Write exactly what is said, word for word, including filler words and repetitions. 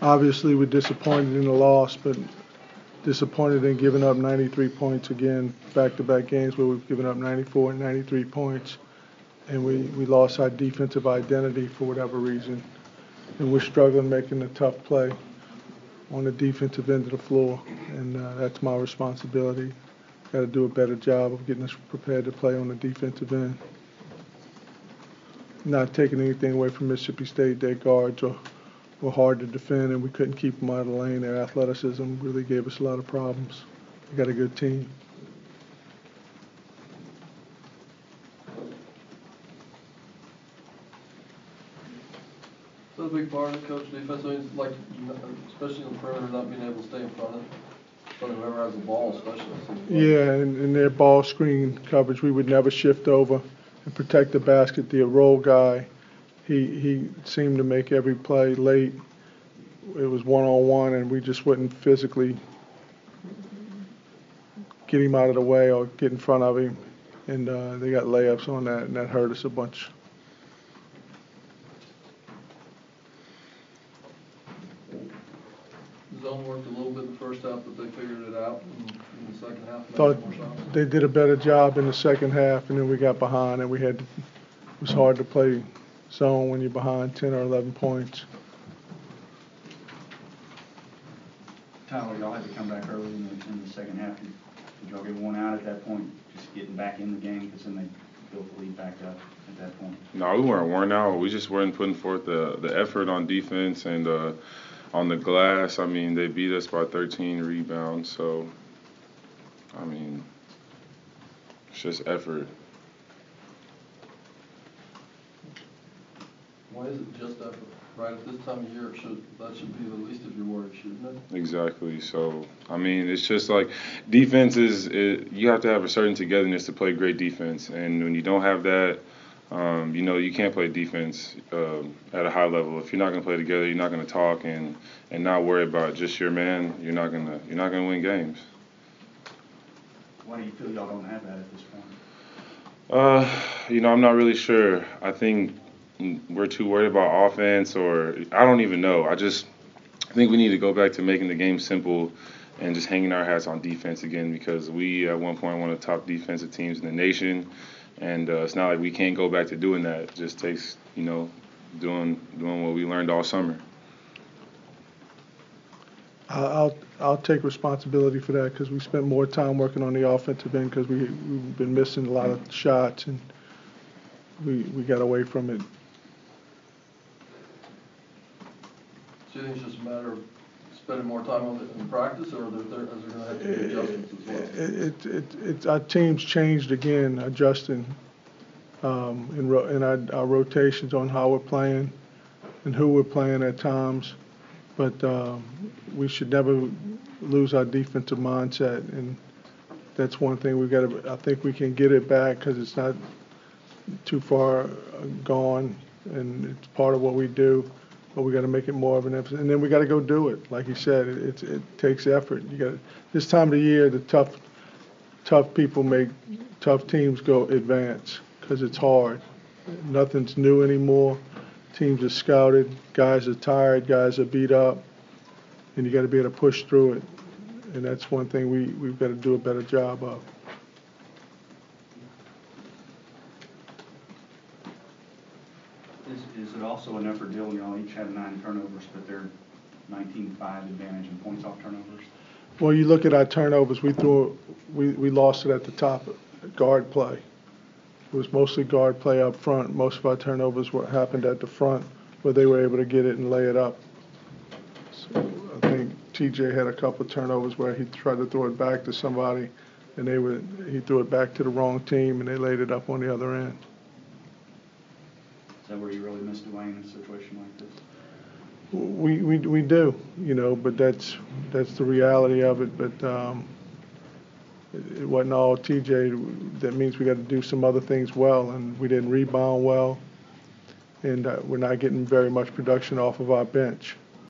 obviously we're disappointed in the loss, but disappointed in giving up ninety-three points again, back-to-back games where we've given up ninety-four and ninety-three points, and we, we lost our defensive identity for whatever reason, and we're struggling making a tough play on the defensive end of the floor, and uh, that's my responsibility. Got to do a better job of getting us prepared to play on the defensive end. Not taking anything away from Mississippi State. Their guards were, were hard to defend, and we couldn't keep them out of the lane. Their athleticism really gave us a lot of problems. We got a good team. So a big part of the coach defense, I mean, like, especially on the perimeter, not being able to stay in front of, in front of whoever has the ball, especially. Yeah, and in their ball screen coverage, we would never shift over and protect the basket. The roll guy, he he seemed to make every play late. It was one-on-one, and we just wouldn't physically get him out of the way or get in front of him. And uh, they got layups on that, and that hurt us a bunch. Zone worked a little bit in the first half, but they figured it out in, in the second half. Thought they did a better job in the second half, and then we got behind, and we had. It was hard to play zone when you're behind ten or eleven points. Tyler, y'all had to come back early in the, in the second half. Did, did y'all get one out at that point, just getting back in the game, because then they built the lead back up at that point? No, we weren't worn out. We just weren't putting forth the, the effort on defense and uh, on the glass. I mean, they beat us by thirteen rebounds, so, I mean, it's just effort. Why is it just effort? Right at this time of year, it should, that should be the least of your worries, shouldn't it? Exactly. So, I mean, it's just like defense is, it, you have to have a certain togetherness to play great defense. And when you don't have that, um, you know, you can't play defense um, at a high level. If you're not going to play together, you're not going to talk and, and not worry about just your man, you're not going to you're not going to win games. Why do you feel y'all don't have that at this point? Uh, you know, I'm not really sure. I think we're too worried about offense, or I don't even know. I just I think we need to go back to making the game simple and just hanging our hats on defense again, because we at one point one of the top defensive teams in the nation, and uh, it's not like we can't go back to doing that. It just takes, you know, doing doing what we learned all summer. I'll I'll take responsibility for that, because we spent more time working on the offensive end, because we we've been missing a lot of shots, and we we got away from it. Do you think it's just a matter of spending more time on it in practice, or are there, there, is there going to have to be adjustments as well? It, it, it, it, our team's changed again, adjusting um, in, ro in our, our rotations on how we're playing and who we're playing at times. But um, we should never lose our defensive mindset, and that's one thing we've got to. I think we can get it back, because it's not too far gone, and it's part of what we do. But we got to make it more of an emphasis, and then we got to go do it. Like you said, it, it, it takes effort. You got this time of the year, the tough, tough people make tough teams go advance, because it's hard. Nothing's new anymore. Teams are scouted. Guys are tired. Guys are beat up, and you got to be able to push through it. And that's one thing we we've got to do a better job of. Is, is it also an effort deal? Y'all each have nine turnovers, but they're nineteen five advantage in points off turnovers? Well, you look at our turnovers. We threw, we we lost it at the top, guard play. It was mostly guard play up front. Most of our turnovers were happened at the front, where they were able to get it and lay it up. So I think T J had a couple of turnovers where he tried to throw it back to somebody, and they would he threw it back to the wrong team, and they laid it up on the other end. Is that where you really miss Dwayne in a situation like this? We we we do, you know, but that's that's the reality of it. But um, it, it wasn't all T J. That means we got to do some other things well, and we didn't rebound well, and uh, we're not getting very much production off of our bench.